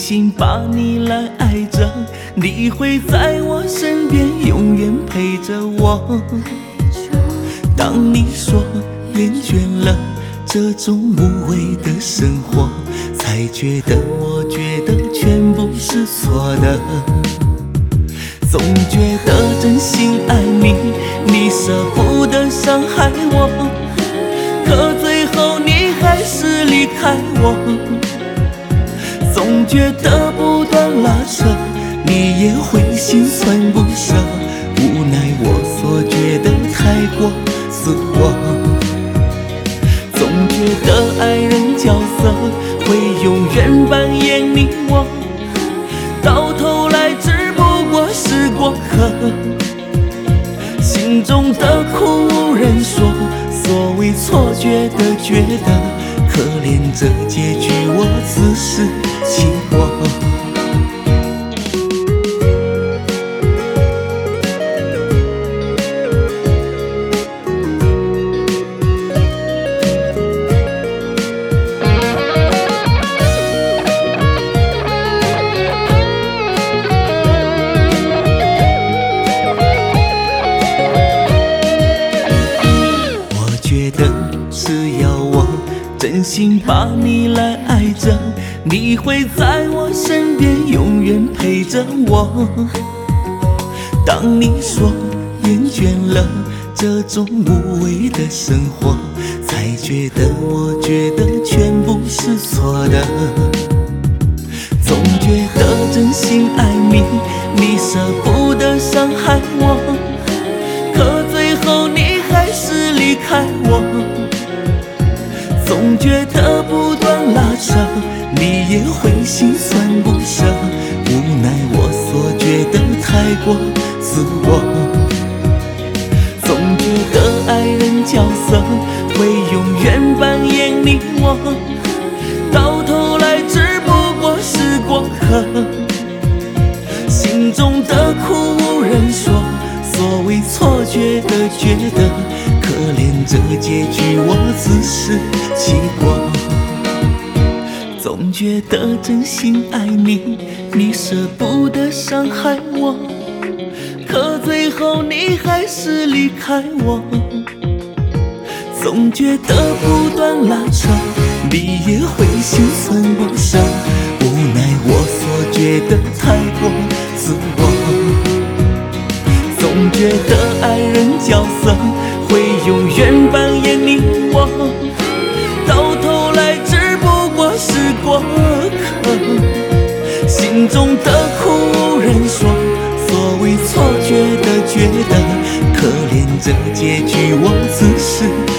心把你来爱着，你会在我身边永远陪着我。当你说厌倦了这种无味的生活，才觉得我觉得全部是错的。总觉得真心爱你，你舍不得伤害我，可最后你还是离开我。总觉得不断拉扯，你也会心酸不舍，无奈我所觉得太过自我。总觉得爱人角色会永远扮演你我，到头来只不过是过客，心中的苦无人说，所谓错觉的觉得，可怜这结局我自食其果。只要我真心把你来爱着，你会在我身边永远陪着我。当你说厌倦了这种无味的生活，才觉得我觉得全部是错的。总觉得真心爱你，你舍不得伤害我，可最后你还是离开我。总觉得不断拉扯，你也会心酸不舍，无奈我所觉得太过自我。总觉得爱人角色会永远扮演你我，到头来只不过是过客，心中的苦无人说，所谓错觉的觉得，可怜这结局我自食其果。总觉得真心爱你，你舍不得伤害我，可最后你还是离开我。总觉得不断拉扯，你也会心酸不舍，无奈我所觉得太过自我。总觉得爱人角色会永远扮演你我，到头来只不过是过客，心中的苦无人说，所谓错觉的觉得，可怜这结局我自食